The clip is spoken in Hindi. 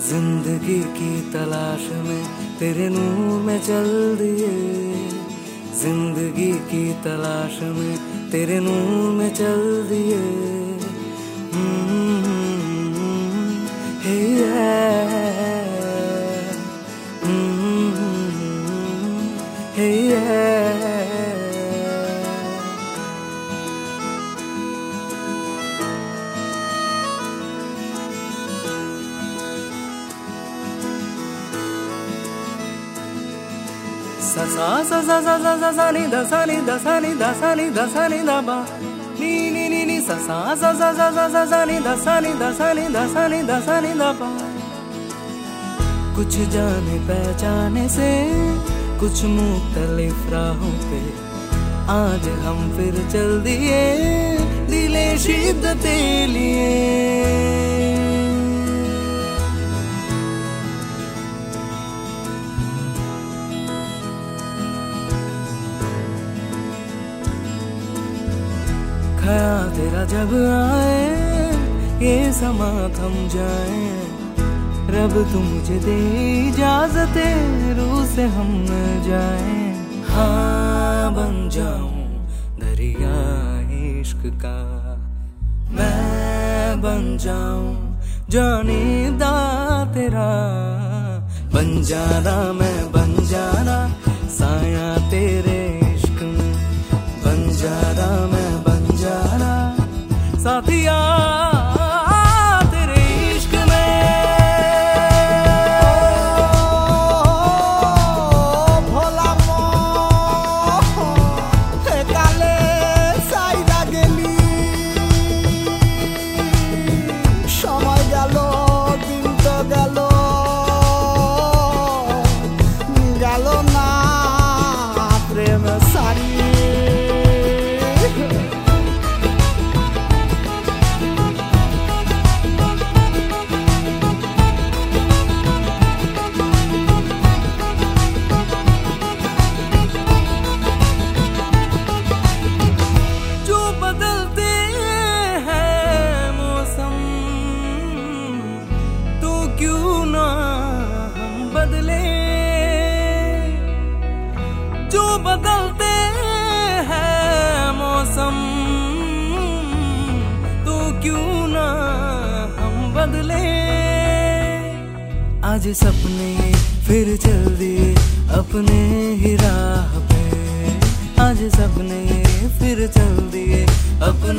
जिंदगी की तलाश में तेरे नूर में चल दिए, जिंदगी की तलाश में तेरे नूर में चल दिए। Sa sa sa sa sa sa sa sa ni da sa ni da sa ni da sa ni da sa ni da ba ni ni ni ni sa sa sa sa sa sa sa sa ni da sa ni da sa ni da sa ni da sa ni da ba। कुछ जाने पहचाने से कुछ मुख्तलिफ राहों पे आज हम फिर चल दिए, दिले शिद्दते लिए। ख्याल तेरा जब आए ये समा थम जाए, रब तू मुझे दे इजाज़त रूह से हम न जाए। हाँ बन जाऊं दरिया इश्क का, मैं बन जाऊं जानिदा तेरा। बन जाना मैं बन जाना साया तेरे इश्क में, बन जाना मैं बन जाना साथिया तेरे इश्क में। भोला हे काले साइडा गेली, समय গেল দিন তো গেল, গেল না প্রেম সারি। जो बदलते हैं मौसम तो क्यों ना हम बदले। आज सपने फिर चल दिए अपने ही राह पे, आज सपने फिर चल दिए अपने